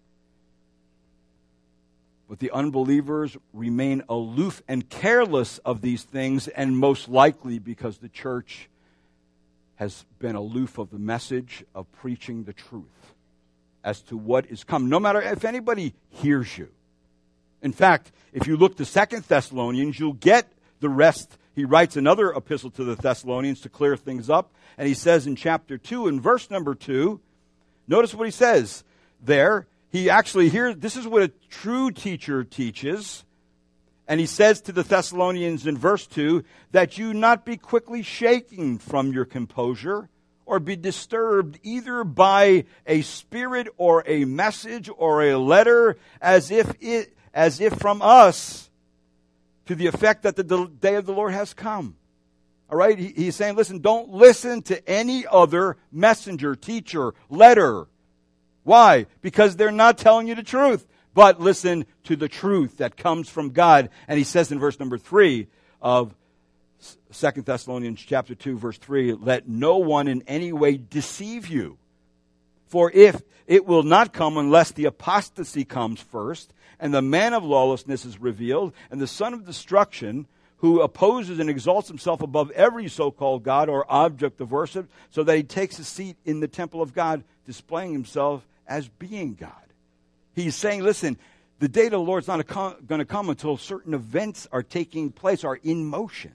Speaker 1: But the unbelievers remain aloof and careless of these things, and most likely because the church has been aloof of the message of preaching the truth as to what is come, no matter if anybody hears you. In fact, if you look to Second Thessalonians, you'll get the rest. He writes another epistle to the Thessalonians to clear things up, and he says in chapter two, in verse number two, notice what he says there. He actually, here, this is what a true teacher teaches. And he says to the Thessalonians in verse two, that you not be quickly shaken from your composure, or be disturbed either by a spirit or a message or a letter, as if it, as if from us, to the effect that the day of the Lord has come. All right? He, he's saying, listen, don't listen to any other messenger, teacher, letter. Why? Because they're not telling you the truth. But listen to the truth that comes from God. And he says in verse number three of Second Thessalonians chapter two, verse three, let no one in any way deceive you. For if it will not come unless the apostasy comes first, and the man of lawlessness is revealed, and the son of destruction, who opposes and exalts himself above every so-called God or object of worship, so that he takes a seat in the temple of God, displaying himself as being God. He's saying, listen, the day of the Lord's not going to come until certain events are taking place, are in motion.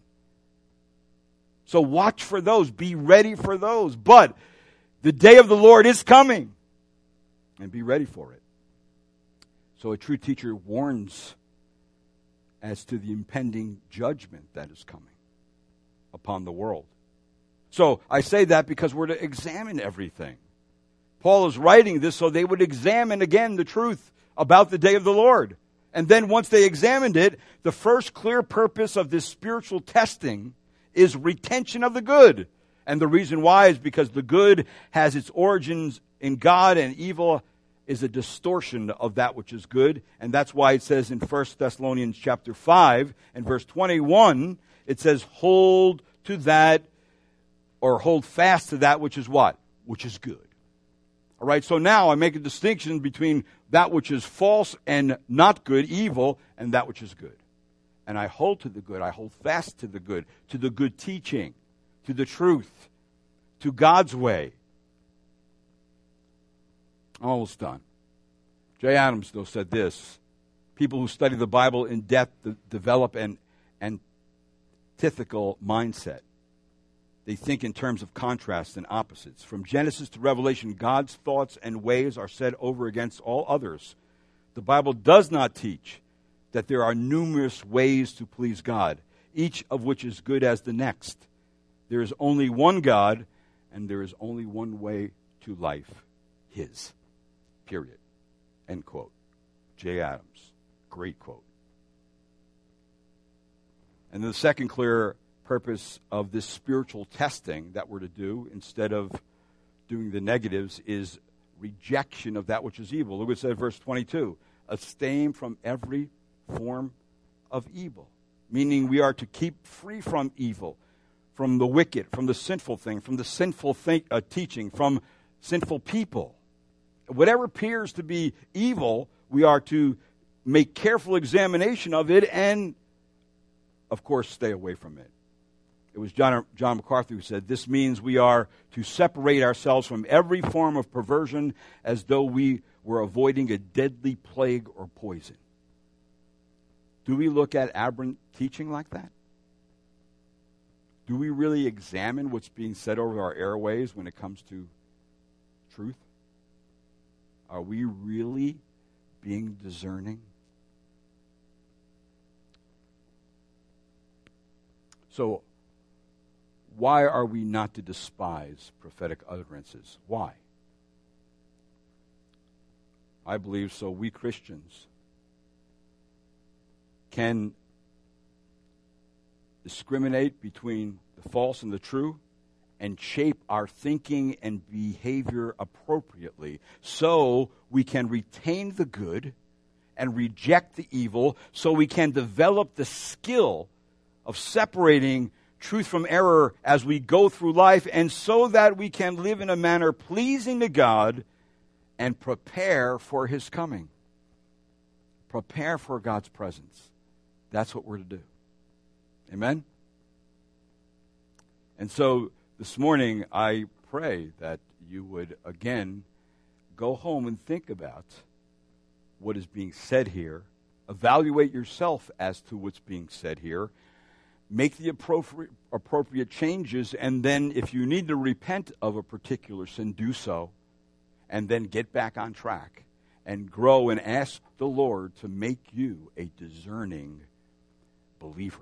Speaker 1: So watch for those. Be ready for those. But the day of the Lord is coming, and be ready for it. So a true teacher warns as to the impending judgment that is coming upon the world. So I say that because we're to examine everything. Paul is writing this so they would examine again the truth about the day of the Lord. And then once they examined it, the first clear purpose of this spiritual testing is retention of the good. And the reason why is because the good has its origins in God, and evil is a distortion of that which is good. And that's why it says in First Thessalonians chapter five and verse twenty-one, it says, hold to that, or hold fast to that which is what? Which is good. All right, so now I make a distinction between that which is false and not good, evil, and that which is good. And I hold to the good. I hold fast to the good, to the good teaching, to the truth, to God's way. Almost done. Jay Adams, though, said this. People who study the Bible in depth develop an antithetical mindset. They think in terms of contrasts and opposites. From Genesis to Revelation, God's thoughts and ways are set over against all others. The Bible does not teach that there are numerous ways to please God, each of which is good as the next. There is only one God, and there is only one way to life, His. Period. End quote. Jay Adams. Great quote. And the second clear purpose of this spiritual testing that we're to do, instead of doing the negatives, is rejection of that which is evil. Look what it says, verse twenty-two. Abstain from every form of evil. Meaning we are to keep free from evil, from the wicked, from the sinful thing, from the sinful think, uh, teaching, from sinful people. Whatever appears to be evil, we are to make careful examination of it and, of course, stay away from it. It was John, John MacArthur who said, this means we are to separate ourselves from every form of perversion as though we were avoiding a deadly plague or poison. Do we look at aberrant teaching like that? Do we really examine what's being said over our airways when it comes to truth? Are we really being discerning? So, why are we not to despise prophetic utterances? Why? I believe so we Christians can discriminate between the false and the true and shape our thinking and behavior appropriately so we can retain the good and reject the evil, so we can develop the skill of separating truth from error as we go through life, and so that we can live in a manner pleasing to God and prepare for His coming. Prepare for God's presence. That's what we're to do. Amen? And so this morning I pray that you would again go home and think about what is being said here. Evaluate yourself as to what's being said here. Make the appropriate, appropriate changes, and then if you need to repent of a particular sin, do so, and then get back on track and grow and ask the Lord to make you a discerning believer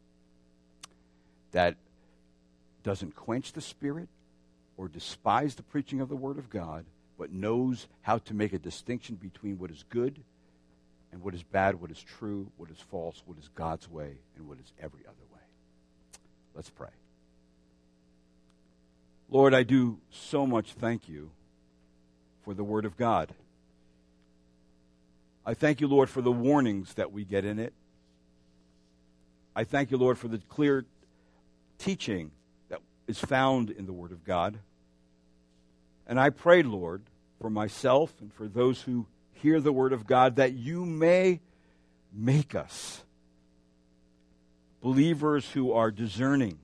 Speaker 1: that doesn't quench the Spirit or despise the preaching of the Word of God, but knows how to make a distinction between what is good and what is bad, what is true, what is false, what is God's way, and what is every other way. Let's pray. Lord, I do so much thank you for the Word of God. I thank you, Lord, for the warnings that we get in it. I thank you, Lord, for the clear teaching that is found in the Word of God. And I pray, Lord, for myself and for those who hear the Word of God, that you may make us believers who are discerning,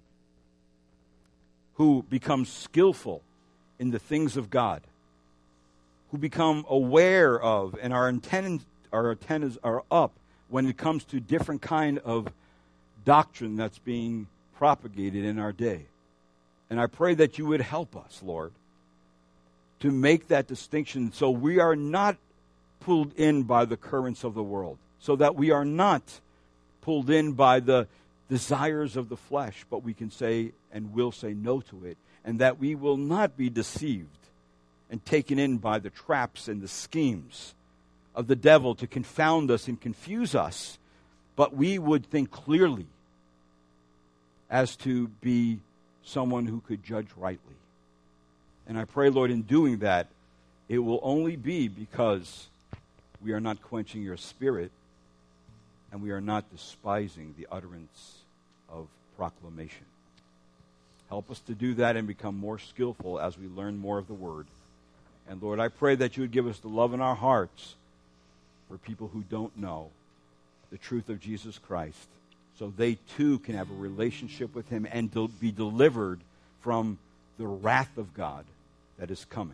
Speaker 1: who become skillful in the things of God, who become aware of, and our antennas, our antennas are up when it comes to different kind of doctrine that's being propagated in our day. And I pray that you would help us, Lord, to make that distinction so we are not pulled in by the currents of the world, so that we are not pulled in by the desires of the flesh, but we can say and will say no to it, and that we will not be deceived and taken in by the traps and the schemes of the devil to confound us and confuse us, but we would think clearly as to be someone who could judge rightly. And I pray, Lord, in doing that, it will only be because we are not quenching your Spirit and we are not despising the utterance of proclamation. Help us to do that and become more skillful as we learn more of the Word. And Lord, I pray that you would give us the love in our hearts for people who don't know the truth of Jesus Christ, so they too can have a relationship with him and to be delivered from the wrath of God that is coming.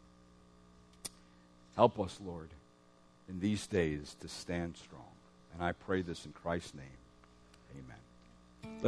Speaker 1: Help us, Lord, in these days to stand strong. And I pray this in Christ's name. Amen.